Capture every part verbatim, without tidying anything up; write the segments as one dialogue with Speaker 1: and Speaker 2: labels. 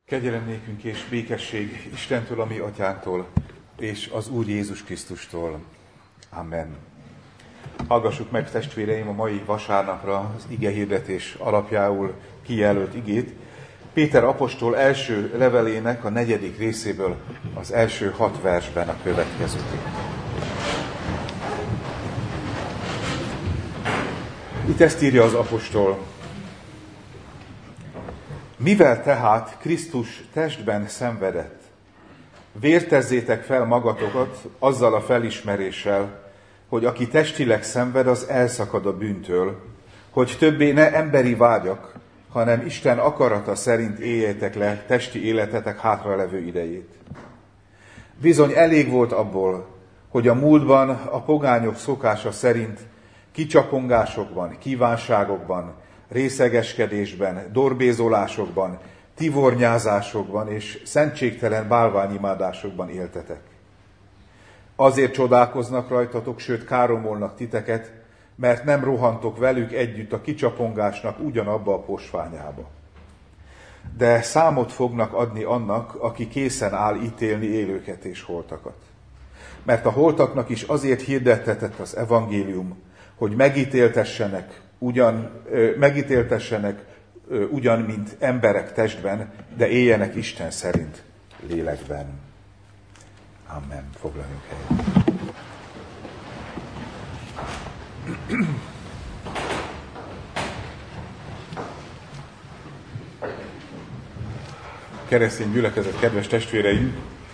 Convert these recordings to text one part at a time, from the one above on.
Speaker 1: Kegyelem nékünk és békesség Istentől, a mi atyánktól, és az Úr Jézus Krisztustól. Amen. Hallgassuk meg, testvéreim, a mai vasárnapra az igehirdetés alapjául kijelölt igét. Péter apostol első levelének a negyedik részéből az első hat versben a következő. Itt ezt írja az apostol. Mivel tehát Krisztus testben szenvedett, vértezzétek fel magatokat azzal a felismeréssel, hogy aki testileg szenved, az elszakad a bűntől, hogy többé ne emberi vágyak, hanem Isten akarata szerint éljétek le testi életetek hátralevő idejét. Bizony elég volt abból, hogy a múltban a pogányok szokása szerint kicsapongásokban, kívánságokban, részegeskedésben, dorbézolásokban, tivornyázásokban és szentségtelen bálványimádásokban éltetek. Azért csodálkoznak rajtatok, sőt káromolnak titeket, mert nem rohantok velük együtt a kicsapongásnak ugyanabba a posványába. De számot fognak adni annak, aki készen áll ítélni élőket és holtakat. Mert a holtaknak is azért hirdettetett az evangélium, hogy megítéltessenek ugyan, megítéltessenek ugyan, mint emberek testben, de éljenek Isten szerint lélekben. Amen. Foglaljunk helyet. Keresztény gyülekezet, kedves testvéreim!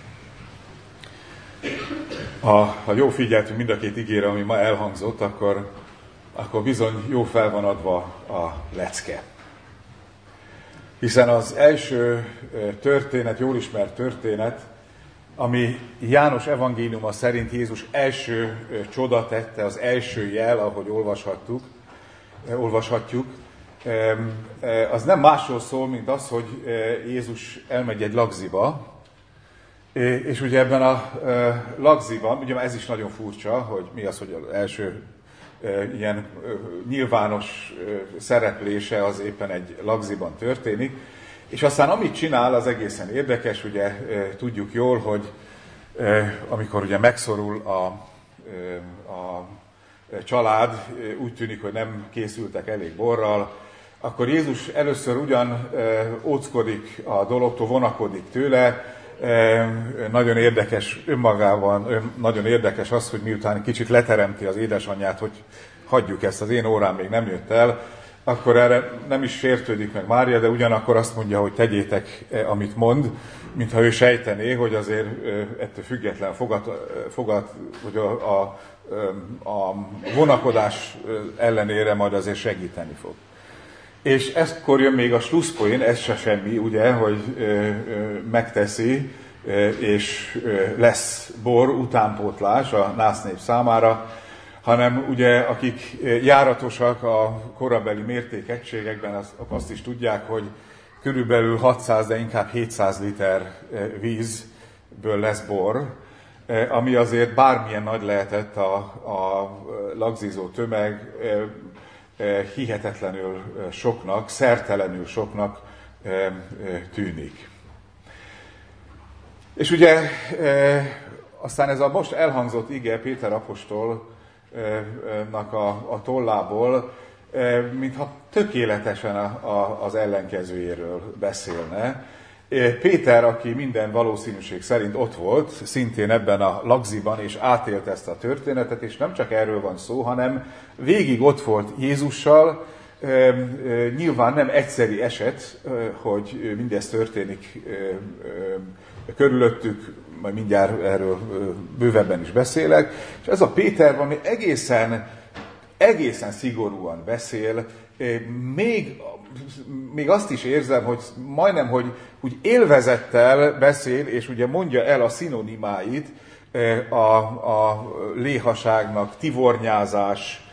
Speaker 1: Ha, ha jól figyeltünk mind a két igére, ami ma elhangzott, akkor, akkor bizony jó fel van adva a lecke. Hiszen az első történet, jól ismert történet, ami János evangéliuma szerint Jézus első csoda tette, az első jel, ahogy olvashattuk, olvashatjuk, az nem másról szól, mint az, hogy Jézus elmegy egy lagziba, és ugye ebben a lagziban, ugye ez is nagyon furcsa, hogy mi az, hogy az első ilyen nyilvános szereplése az éppen egy lagziban történik, és aztán amit csinál, az egészen érdekes, ugye tudjuk jól, hogy amikor ugye megszorul a, a család, úgy tűnik, hogy nem készültek elég borral, akkor Jézus először ugyan óckodik a dologtól, vonakodik tőle. Nagyon érdekes önmagában, nagyon érdekes az, hogy miután kicsit leteremti az édesanyját, hogy hagyjuk ezt, az én órám még nem jött el, akkor erre nem is sértődik meg Mária, de ugyanakkor azt mondja, hogy tegyétek, amit mond, mintha ő sejtené, hogy azért ettől független fogad, fogad hogy a, a, a vonakodás ellenére majd azért segíteni fog. És ekkor jön még a slusszpoén, ez se semmi, ugye, hogy ö, ö, megteszi, ö, és ö, lesz bor, utánpótlás a násznép számára, hanem ugye akik járatosak a korabeli mértékegységekben, azt, azt is tudják, hogy körülbelül hatszáz, de inkább hétszáz liter vízből lesz bor, ami azért bármilyen nagy lehetett a, a lagzizó tömeg, hihetetlenül soknak, szertelenül soknak tűnik. És ugye aztán ez a most elhangzott ige Péter apostolnak a, a tollából, mintha tökéletesen a, a, az ellenkezőjéről beszélne. Péter, aki minden valószínűség szerint ott volt, szintén ebben a lagziban, és átélt ezt a történetet, és nem csak erről van szó, hanem végig ott volt Jézussal. Nyilván nem egyszeri eset, hogy mindez történik körülöttük, majd mindjárt erről bővebben is beszélek. És ez a Péter valami egészen, egészen szigorúan beszél, még Még azt is érzem, hogy majdnem, hogy úgy élvezettel beszél, és ugye mondja el a szinonimáit a, a léhaságnak, tivornyázás,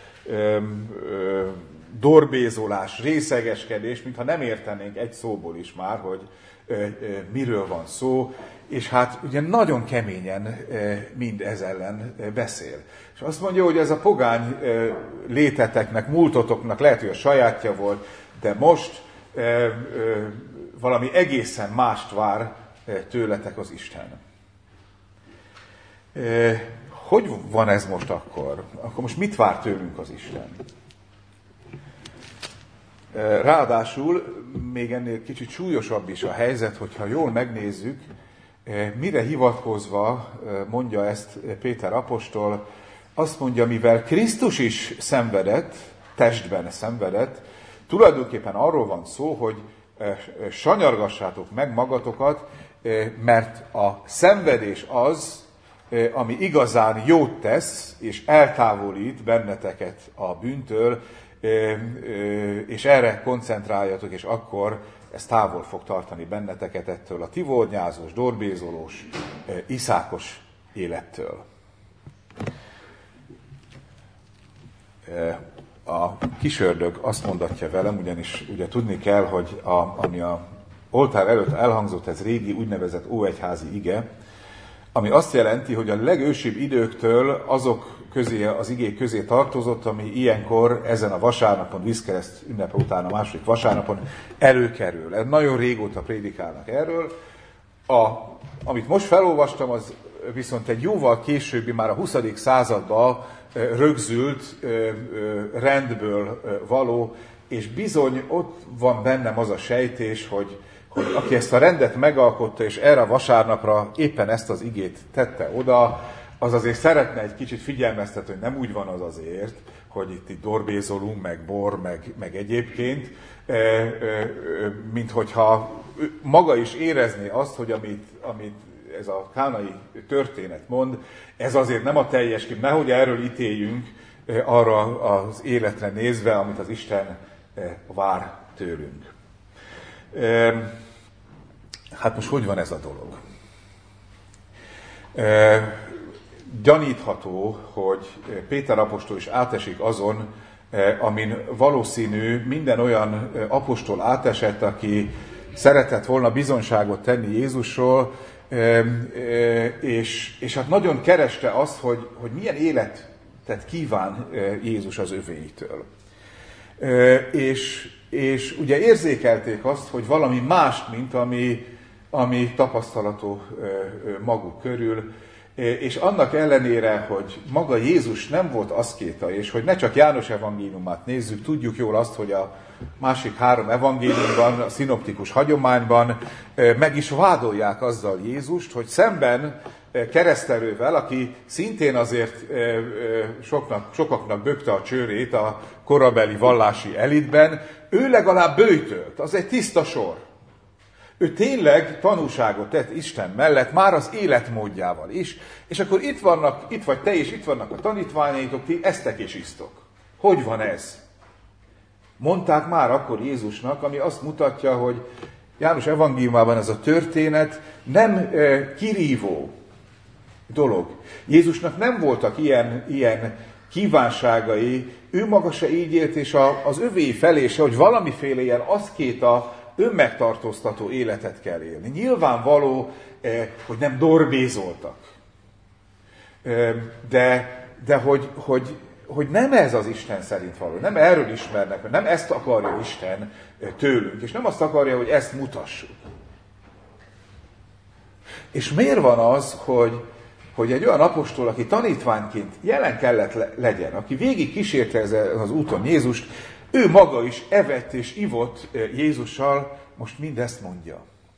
Speaker 1: dorbézolás, részegeskedés, mintha nem értenénk egy szóból is már, hogy miről van szó, és hát ugye nagyon keményen mind ez ellen beszél. És azt mondja, hogy ez a pogány léteteknek, múltotoknak lehet, hogy a sajátja volt, de most valami egészen mást vár tőletek az Isten. Hogy van ez most akkor? Akkor most mit vár tőlünk az Isten? Ráadásul még ennél kicsit súlyosabb is a helyzet, hogyha jól megnézzük, mire hivatkozva mondja ezt Péter apostol, azt mondja, mivel Krisztus is szenvedett, testben szenvedett, tulajdonképpen arról van szó, hogy sanyargassátok meg magatokat, mert a szenvedés az, ami igazán jót tesz, és eltávolít benneteket a bűntől, és erre koncentráljatok, és akkor ez távol fog tartani benneteket ettől a tivornyázós, dorbézolós, iszákos élettől. A kisördög azt mondatja velem, ugyanis ugye tudni kell, hogy a, ami a oltár előtt elhangzott, ez régi úgynevezett óegyházi ige, ami azt jelenti, hogy a legősibb időktől azok közé, az igék közé tartozott, ami ilyenkor ezen a vasárnapon, vízkereszt ünnepe után a második vasárnapon előkerül. Ez nagyon régóta prédikálnak erről. A, amit most felolvastam, az viszont egy jóval későbbi, már a huszadik században rögzült rendből való, és bizony ott van bennem az a sejtés, hogy, hogy aki ezt a rendet megalkotta, és erre a vasárnapra éppen ezt az igét tette oda, az azért szeretne egy kicsit figyelmeztetni, hogy nem úgy van az azért, hogy itt, itt dorbézolunk, meg bor, meg, meg egyébként, mint hogyha maga is érezné azt, hogy amit, amit ez a kánai történet mond, ez azért nem a teljes kép, nehogy erről ítéljünk arra az életre nézve, amit az Isten vár tőlünk. Hát most hogy van ez a dolog? Gyanítható, hogy Péter apostol is átesik azon, amin valószínű minden olyan apostol átesett, aki szeretett volna bizonyságot tenni Jézusról, és, és hát nagyon kereste azt, hogy, hogy milyen életet kíván Jézus az övéitől. És, és ugye érzékelték azt, hogy valami mást, mint ami, ami tapasztalatú maguk körül, és annak ellenére, hogy maga Jézus nem volt aszkéta, és hogy ne csak János evangéliumát nézzük, tudjuk jól azt, hogy a másik három evangéliumban, a szinoptikus hagyományban meg is vádolják azzal Jézust, hogy szemben keresztelővel, aki szintén azért soknak, sokaknak bökte a csőrét a korabeli vallási elitben, ő legalább böjtölt, az egy tiszta sor. Ő tényleg tanúságot tett Isten mellett, már az életmódjával is, és akkor itt vannak, itt vagy te, és itt vannak a tanítványaitok, ti esztek és isztok. Hogy van ez? Mondták már akkor Jézusnak, ami azt mutatja, hogy János evangéliumában ez a történet nem e, kirívó dolog. Jézusnak nem voltak ilyen, ilyen kívánságai, ő maga se így élt, és a, az övé felé se, hogy valamiféle ilyen aszkéta, önmegtartóztató életet kell élni. Nyilvánvaló, hogy nem dorbézoltak. De, de hogy, hogy, hogy nem ez az Isten szerint való, nem erről ismernek, nem ezt akarja Isten tőlünk, és nem azt akarja, hogy ezt mutassuk. És miért van az, hogy, hogy egy olyan apostol, aki tanítványként jelen kellett legyen, aki végig kísérte ezen az úton Jézust, ő maga is evett és ivott Jézussal, most mindezt mondja.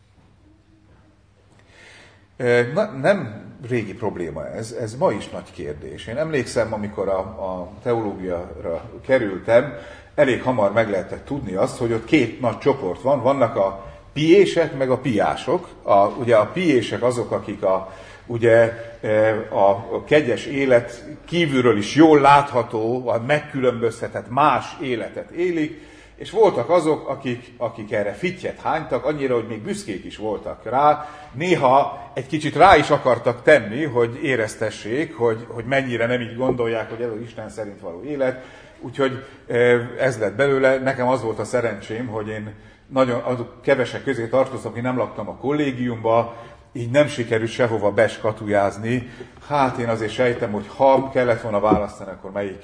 Speaker 1: Na, nem régi probléma ez, ez ma is nagy kérdés. Én emlékszem, amikor a, a teológiára kerültem, elég hamar meg lehetett tudni azt, hogy ott két nagy csoport van, vannak a piések, meg a piások. A, ugye a piések azok, akik a, ugye, a kegyes élet kívülről is jól látható, a megkülönböztetett más életet élik, és voltak azok, akik, akik erre fittyet hánytak, annyira, hogy még büszkék is voltak rá, néha egy kicsit rá is akartak tenni, hogy éreztessék, hogy, hogy mennyire nem így gondolják, hogy ez az Isten szerint való élet, úgyhogy ez lett belőle. Nekem az volt a szerencsém, hogy én nagyon azok kevesek közé tartoztam, aki nem laktam a kollégiumba, így nem sikerült sehova beskatujázni. Hát én azért sejtem, hogy ha kellett volna választani, akkor melyik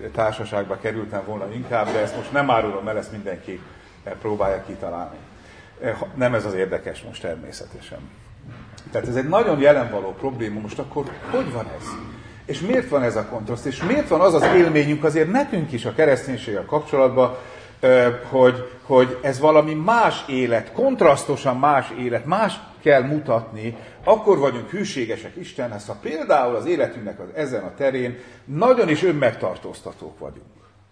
Speaker 1: társaságba kerültem volna inkább, de ezt most nem árulom el, ezt mindenki próbálja kitalálni. Nem ez az érdekes most természetesen. Tehát ez egy nagyon jelenvaló probléma. Most akkor hogy van ez? És miért van ez a kontraszt? És miért van az az élményünk azért nekünk is a kereszténységgel kapcsolatban, hogy, hogy ez valami más élet, kontrasztosan más élet, más kell mutatni, akkor vagyunk hűségesek Istenhez, ha például az életünknek az, ezen a terén nagyon is önmegtartóztatók vagyunk.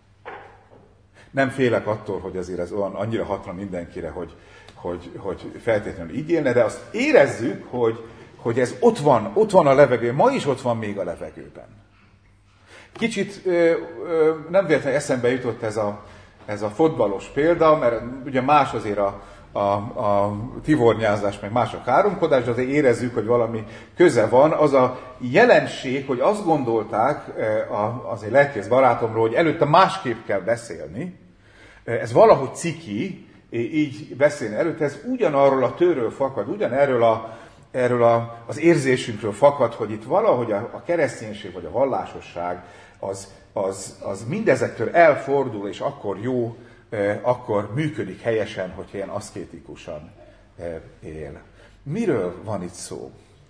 Speaker 1: Nem félek attól, hogy azért ez olyan annyira hatra mindenkire, hogy, hogy, hogy feltétlenül így élne, de azt érezzük, hogy, hogy ez ott van, ott van a levegő, ma is ott van még a levegőben. Kicsit ö, ö, nem véletlenül eszembe jutott ez a, ez a fotbalos példa, mert ugye más azért a, a, a tivornyázás, meg más a káromkodás, de azért érezzük, hogy valami köze van. Az a jelenség, hogy azt gondolták az egy lelkész barátomról, hogy előtte másképp kell beszélni, ez valahogy ciki, így beszélni előtte, ez ugyanarról a tőről fakad, ugyanerről a, erről a, az érzésünkről fakad, hogy itt valahogy a, a kereszténység vagy a vallásosság az, az, az mindezektől elfordul, és akkor jó, akkor működik helyesen, hogyha ilyen aszkétikusan él. Miről van itt szó?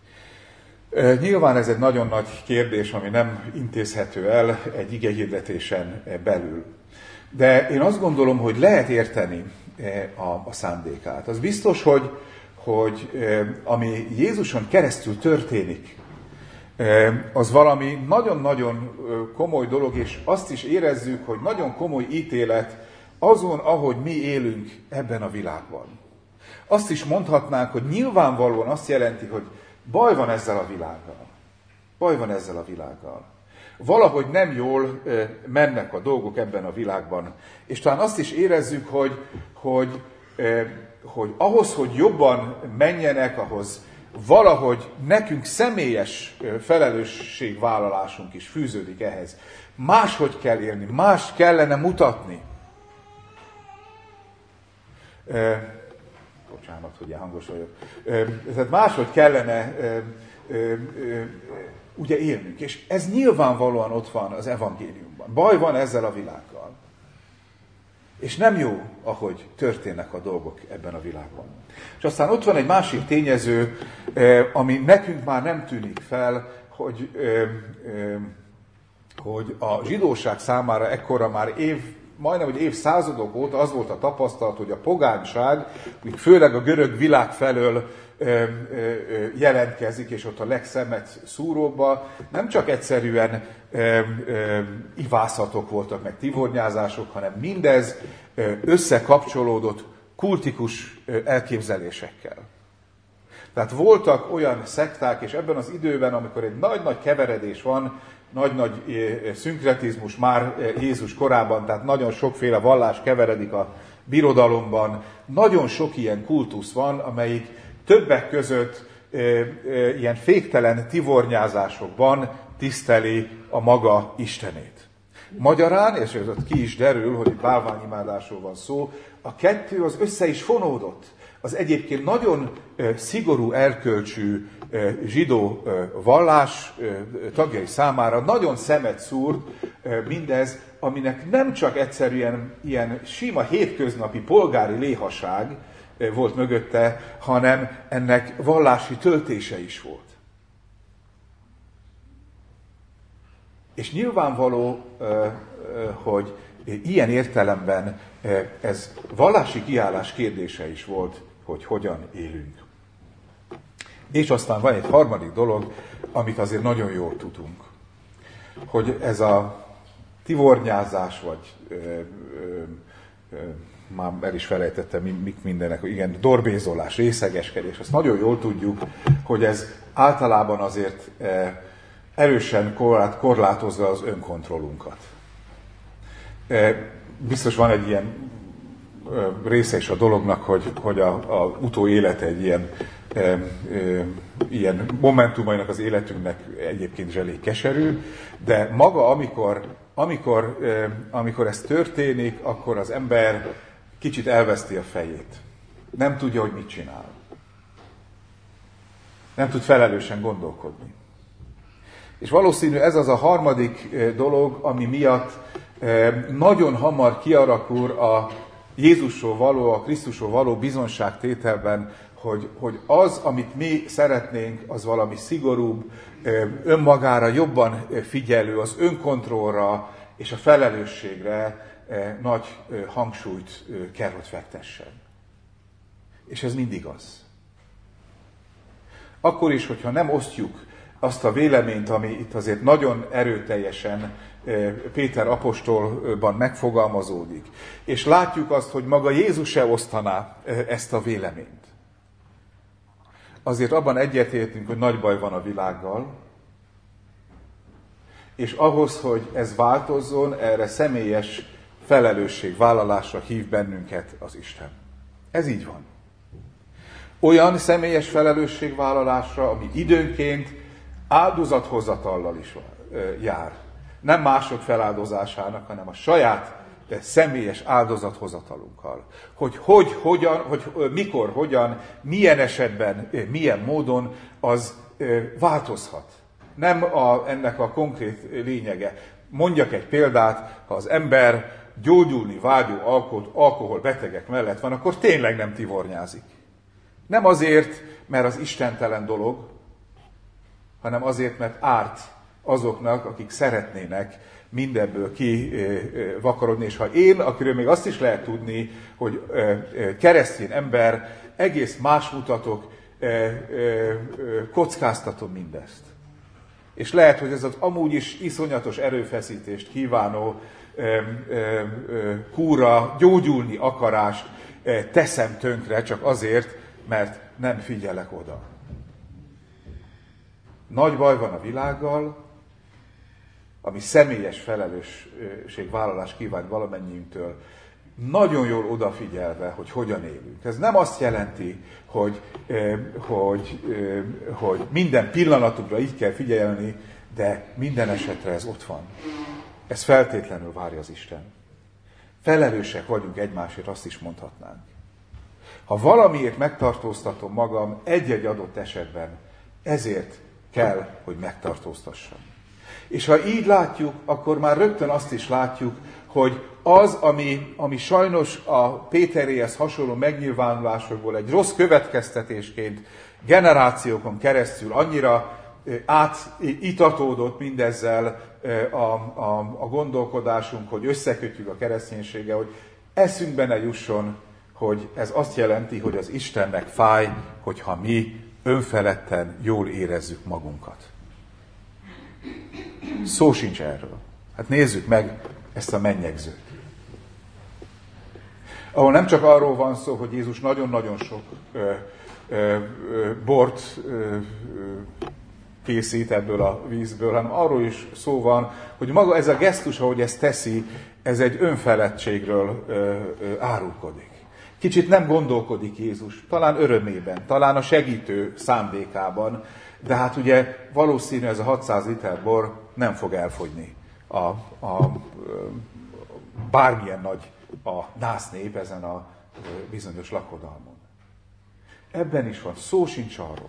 Speaker 1: Nyilván ez egy nagyon nagy kérdés, ami nem intézhető el egy igehirdetésen belül. De én azt gondolom, hogy lehet érteni a, a szándékát. Az biztos, hogy, hogy ami Jézuson keresztül történik, az valami nagyon-nagyon komoly dolog, és azt is érezzük, hogy nagyon komoly ítélet azon, ahogy mi élünk ebben a világban. Azt is mondhatnánk, hogy nyilvánvalóan azt jelenti, hogy baj van ezzel a világgal. Baj van ezzel a világgal. Valahogy nem jól mennek a dolgok ebben a világban. És talán azt is érezzük, hogy, hogy, hogy ahhoz, hogy jobban menjenek, ahhoz valahogy nekünk személyes felelősségvállalásunk is fűződik ehhez. Máshogy kell élni, más kellene mutatni. E, bocsánat, hogy ilyen hangos vagyok. E, tehát máshogy kellene e, e, e, ugye élnünk. És ez nyilvánvalóan ott van az evangéliumban. Baj van ezzel a világgal. És nem jó, ahogy történnek a dolgok ebben a világban. És aztán ott van egy másik tényező, ami nekünk már nem tűnik fel, hogy, hogy a zsidóság számára ekkora már év, majdnem, hogy évszázadok óta az volt a tapasztalat, hogy a pogányság, főleg a görög világ felől jelentkezik, és ott a legszemet szúróbba, nem csak egyszerűen ö, ö, ivászatok voltak, meg tivornyázások, hanem mindez ö, összekapcsolódott kultikus ö, elképzelésekkel. Tehát voltak olyan szekták, és ebben az időben, amikor egy nagy-nagy keveredés van, nagy-nagy szinkretizmus már Jézus korában, tehát nagyon sokféle vallás keveredik a birodalomban, nagyon sok ilyen kultusz van, amelyik többek között e, e, ilyen féktelen tivornyázásokban tiszteli a maga Istenét. Magyarán, és ez ott ki is derül, hogy bálványimádásról van szó, a kettő az össze is fonódott. Az egyébként nagyon e, szigorú erkölcsű e, zsidó e, vallás e, tagjai számára nagyon szemet szúrt e, mindez, aminek nem csak egyszerűen ilyen sima hétköznapi polgári léhaság volt mögötte, hanem ennek vallási töltése is volt. És nyilvánvaló, hogy ilyen értelemben ez vallási kiállás kérdése is volt, hogy hogyan élünk. És aztán van egy harmadik dolog, amit azért nagyon jól tudunk, hogy ez a tivornyázás, vagy ö, ö, ö, már el is felejtettem, mik mindenek, igen, dorbézolás, részegeskedés, azt nagyon jól tudjuk, hogy ez általában azért erősen korlátozza az önkontrollunkat. Biztos van egy ilyen része is a dolognak, hogy, hogy a, a utóélete egy ilyen, e, e, ilyen momentumainak az életünknek egyébként elég keserű, de maga, amikor, amikor, e, amikor ez történik, akkor az ember kicsit elveszti a fejét. Nem tudja, hogy mit csinál. Nem tud felelősen gondolkodni. És valószínű ez az a harmadik dolog, ami miatt nagyon hamar kialakul a, Jézusról való, a Krisztusról való bizonságtételben, hogy, hogy az, amit mi szeretnénk, az valami szigorúbb, önmagára jobban figyelő, az önkontrollra és a felelősségre nagy hangsúlyt kell, hogy fektessen. És ez mind igaz. Akkor is, hogyha nem osztjuk azt a véleményt, ami itt azért nagyon erőteljesen Péter apostolban megfogalmazódik, és látjuk azt, hogy maga Jézus se osztaná ezt a véleményt. Azért abban egyetértünk, hogy nagy baj van a világgal, és ahhoz, hogy ez változzon, erre személyes felelősségvállalásra hív bennünket az Isten. Ez így van. Olyan személyes felelősségvállalásra, ami időnként áldozathozatallal is jár. Nem mások feláldozásának, hanem a saját személyes áldozathozatalunkkal. Hogy hogy, hogyan, hogy mikor, hogyan, milyen esetben, milyen módon az változhat. Nem a, ennek a konkrét lényege. Mondjak egy példát, ha az ember gyógyulni vágyó alkohol, alkoholbetegek mellett van, akkor tényleg nem tivornyázik. Nem azért, mert az istentelen dolog, hanem azért, mert árt azoknak, akik szeretnének mindebből kivakarodni. És ha én, akiről még azt is lehet tudni, hogy keresztény ember, egész más mutatok, kockáztatom mindezt. És lehet, hogy ez az amúgy is iszonyatos erőfeszítést kívánó kúra, gyógyulni akarást teszem tönkre, csak azért, mert nem figyelek oda. Nagy baj van a világgal, ami személyes felelősségvállalás kíván valamennyiünktől, nagyon jól odafigyelve, hogy hogyan élünk. Ez nem azt jelenti, hogy, hogy, hogy minden pillanatunkra így kell figyelni, de minden esetre ez ott van. Ez feltétlenül várja az Isten. Felelősek vagyunk egymásért, azt is mondhatnánk. Ha valamiért megtartóztatom magam egy-egy adott esetben, ezért kell, hogy megtartóztassam. És ha így látjuk, akkor már rögtön azt is látjuk, hogy az, ami, ami sajnos a Péteréhez hasonló megnyilvánulásokból egy rossz következtetésként generációkon keresztül annyira átitatódott mindezzel a, a, a gondolkodásunk, hogy összekötjük a kereszténységgel, hogy eszünkbe ne jusson, hogy ez azt jelenti, hogy az Istennek fáj, hogyha mi önfeledten jól érezzük magunkat. Szó sincs erről. Hát nézzük meg ezt a mennyegzőt. Ahol nem csak arról van szó, hogy Jézus nagyon-nagyon sok ö, ö, ö, bort ö, készít ebből a vízből, hanem arról is szó van, hogy maga ez a gesztus, ahogy ezt teszi, ez egy önfeledtségről ö, ö, árulkodik. Kicsit nem gondolkodik Jézus, talán örömében, talán a segítő szándékában, de hát ugye valószínű ez a hatszáz liter bor nem fog elfogyni a, a, bármilyen nagy a násznép ezen a bizonyos lakodalmon. Ebben is van, szó sincs arról.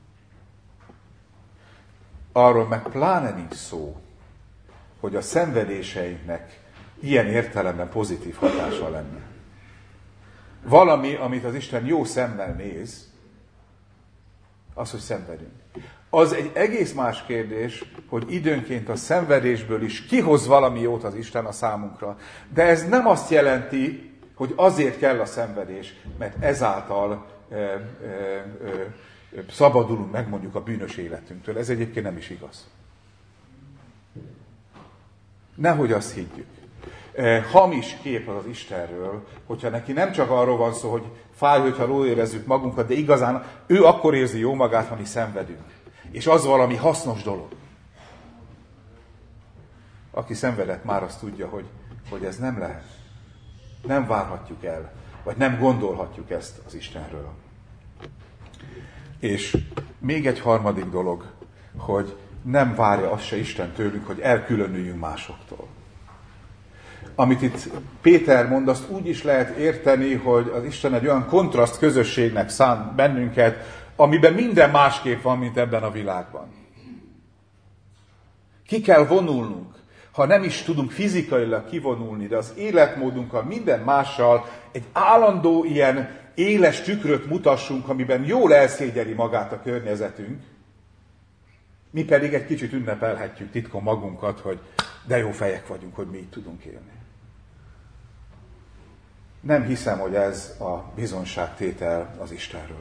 Speaker 1: Arról meg pláne nincs szó, hogy a szenvedéseinknek ilyen értelemben pozitív hatása lenne. Valami, amit az Isten jó szemmel néz, az, hogy szenvedünk. Az egy egész más kérdés, hogy időnként a szenvedésből is kihoz valami jót az Isten a számunkra. De ez nem azt jelenti, hogy azért kell a szenvedés, mert ezáltal ö, ö, ö, szabadulunk meg mondjuk a bűnös életünktől. Ez egyébként nem is igaz. Nehogy azt higgyük. Hamis kép az az Istenről, hogyha neki nem csak arról van szó, hogy fáj, hogyha jól érezzük magunkat, de igazán ő akkor érzi jó magát, ha mi szenvedünk. És az valami hasznos dolog. Aki szenvedett, már azt tudja, hogy, hogy ez nem lehet. Nem várhatjuk el, vagy nem gondolhatjuk ezt az Istenről. És még egy harmadik dolog, hogy nem várja azt se Isten tőlünk, hogy elkülönüljünk másoktól. Amit itt Péter mond, azt úgy is lehet érteni, hogy az Isten egy olyan kontraszt közösségnek szán bennünket, amiben minden másképp van, mint ebben a világban. Ki kell vonulnunk, ha nem is tudunk fizikailag kivonulni, de az életmódunkkal, minden mással egy állandó ilyen éles tükröt mutassunk, amiben jól elszégyeli magát a környezetünk, mi pedig egy kicsit ünnepelhetjük titkon magunkat, hogy de jó fejek vagyunk, hogy mi így tudunk élni. Nem hiszem, hogy ez a bizonságtétel az Istenről.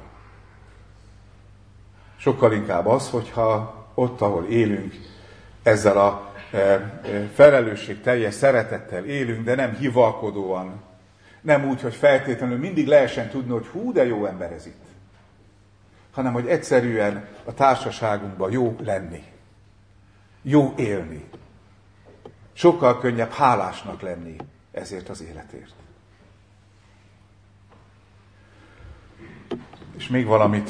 Speaker 1: Sokkal inkább az, hogyha ott, ahol élünk, ezzel a felelősség teljes szeretettel élünk, de nem hivalkodóan, nem úgy, hogy feltétlenül mindig lehessen tudni, hogy hú, de jó ember ez itt. Hanem, hogy egyszerűen a társaságunkban jó lenni, jó élni. Sokkal könnyebb hálásnak lenni ezért az életért. És még valamit,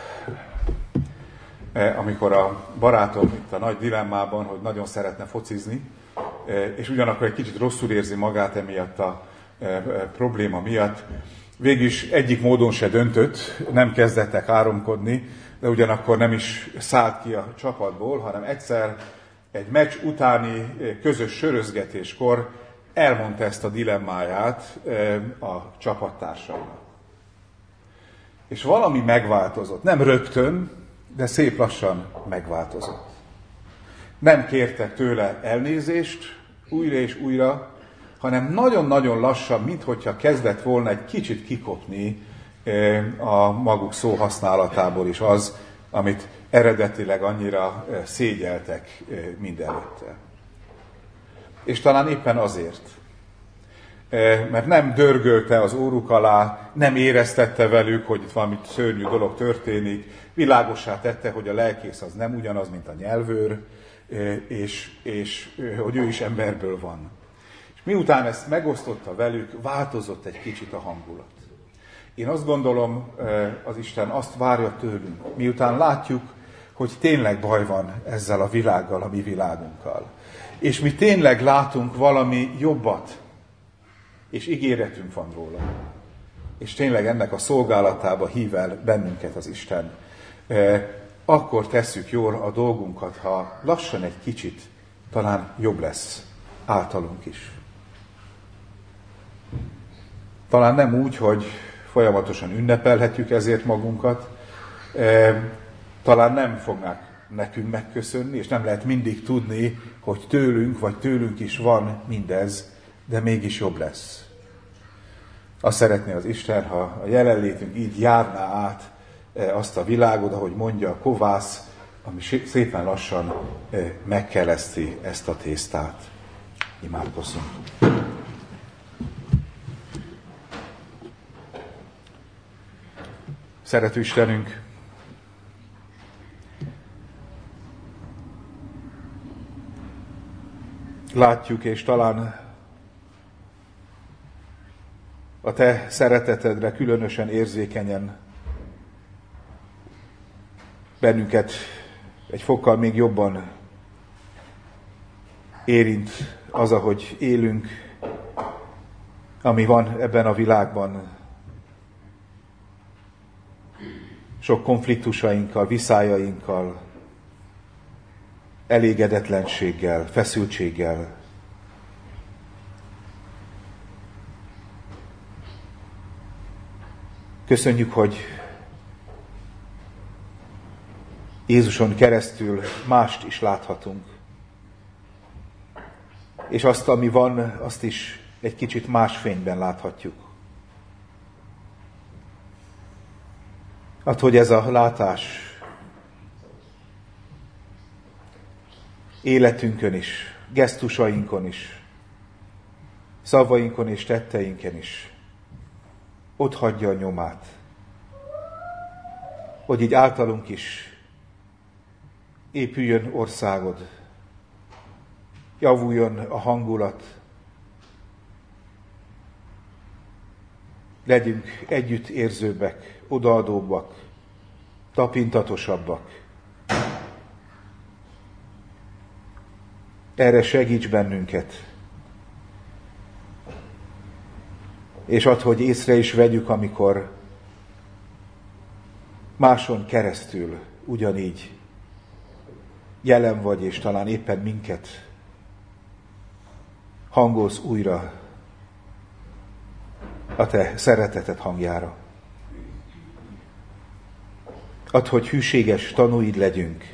Speaker 1: amikor a barátom itt a nagy dilemmában, hogy nagyon szeretne focizni, és ugyanakkor egy kicsit rosszul érzi magát emiatt a probléma miatt, végülis egyik módon se döntött, nem kezdettek áromkodni, de ugyanakkor nem is szállt ki a csapatból, hanem egyszer egy meccs utáni közös sörözgetéskor elmondta ezt a dilemmáját a csapattársainak. És valami megváltozott. Nem rögtön, de szép lassan megváltozott. Nem kértek tőle elnézést újra és újra, hanem nagyon-nagyon lassan, minthogyha kezdett volna egy kicsit kikopni a maguk szóhasználatából is az, amit eredetileg annyira szégyeltek mindenütte. És talán éppen azért, mert nem dörgölte az óruk alá, nem éreztette velük, hogy itt valami szörnyű dolog történik, világossá tette, hogy a lelkész az nem ugyanaz, mint a nyelvőr, és, és hogy ő is emberből van. És miután ezt megosztotta velük, változott egy kicsit a hangulat. Én azt gondolom, az Isten azt várja tőlünk, miután látjuk, hogy tényleg baj van ezzel a világgal, a mi világunkkal. És mi tényleg látunk valami jobbat, és ígéretünk van róla. És tényleg ennek a szolgálatába hív el bennünket az Isten. Akkor tesszük jól a dolgunkat, ha lassan egy kicsit talán jobb lesz általunk is. Talán nem úgy, hogy folyamatosan ünnepelhetjük ezért magunkat, talán nem fognak nekünk megköszönni, és nem lehet mindig tudni, hogy tőlünk vagy tőlünk is van mindez, de mégis jobb lesz. Azt szeretné az Isten, ha a jelenlétünk így járná át azt a világot, ahogy mondja a kovász, ami szépen lassan megkeleszti ezt a tésztát. Imádkozzunk. Szerető Istenünk, látjuk, és talán a Te szeretetedre különösen érzékenyen bennünket egy fokkal még jobban érint az, ahogy élünk, ami van ebben a világban. Sok konfliktusainkkal, viszájainkkal, elégedetlenséggel, feszültséggel. Köszönjük, hogy Jézuson keresztül mást is láthatunk. És azt, ami van, azt is egy kicsit más fényben láthatjuk. Add, hogy ez a látás életünkön is, gesztusainkon is, szavainkon és tetteinken is ott hagyja a nyomát, hogy így általunk is épüljön országod, javuljon a hangulat, legyünk együtt érzőbbek, odaadóbbak, tapintatosabbak. Erre segíts bennünket, és add, hogy észre is vegyük, amikor máson keresztül ugyanígy jelen vagy, és talán éppen minket hangolsz újra a te szereteted hangjára. Add, hogy hűséges tanúid legyünk,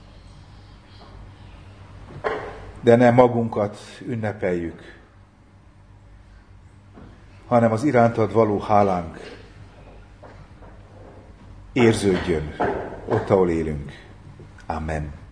Speaker 1: de nem magunkat ünnepeljük, hanem az irántad való hálánk érződjön ott, ahol élünk. Amen.